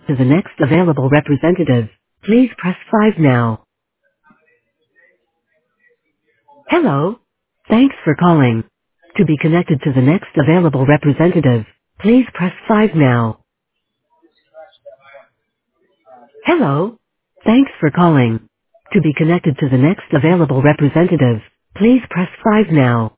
To the next available representative, please press 5 now. Hello. Thanks for calling. To be connected to the next available representative, please press 5 now. Hello. Thanks for calling. To be connected to the next available representative, please press 5 now.